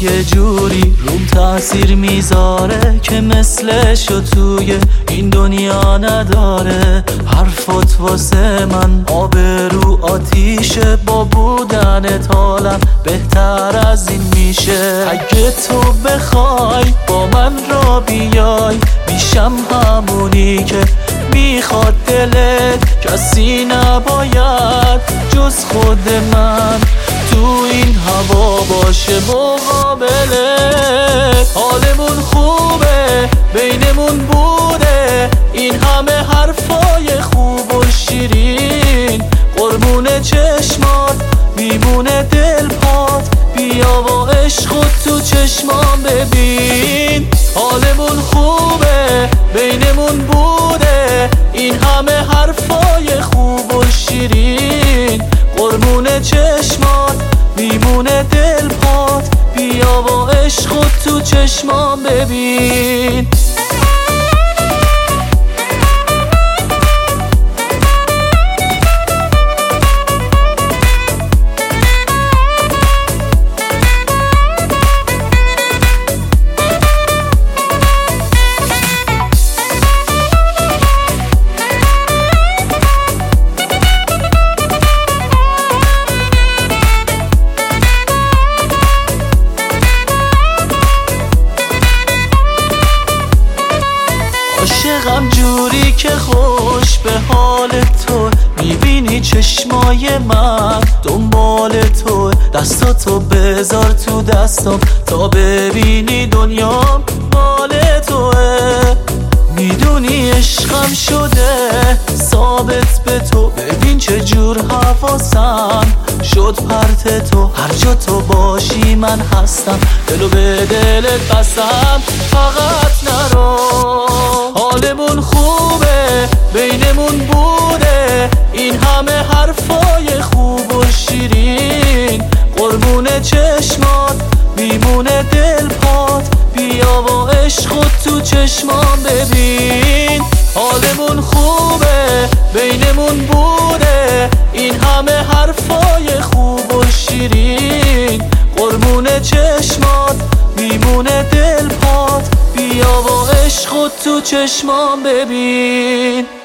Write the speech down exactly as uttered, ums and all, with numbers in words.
یه جوری روم تاثیر میذاره که مثلشو توی این دنیا نداره. حرفات واسه من آبرو آتیشه، با بودنت حالم بهتر از این میشه. اگه تو بخوای با من را بیای، میشم همونی که میخواد دلت. کسی نباید جز خود من تو این هوا باشه مقابلت. حالمون خوبه بینمون بوده این همه حرفای خوب و شیرین. قربون چشمات میمونه دل پات، بیا و عشقت تو چشمام ببین. حالمون خوبه بینمون بوده این همه حرفای خوب و شیرین. قربون چشمات میمونه دل پات، بیا و عشقت تو چشمام ببین. عاشقم جوری که خوش به حال تو، میبینی چشمای من دنبال تو. دستاتو بذار تو دستم تا ببینی دنیام مال توه. میدونی عشقم شده ثابت به تو، ببین چه جور حواسم شد پرت تو. هر جا تو باشی من هستم، دلو به دلت بستم، فقط نرو. حالمون خوبه بینمون بوده این همه حرفای خوب و شیرین. قربون چشمات میمونه دل پات، بیا و عشقت تو چشمام ببین. حالمون خوبه بینمون بوده این همه حرفای خوب و شیرین. قربون چشمات میمونه دل پات، بیا و عشقت تو چشمام ببین.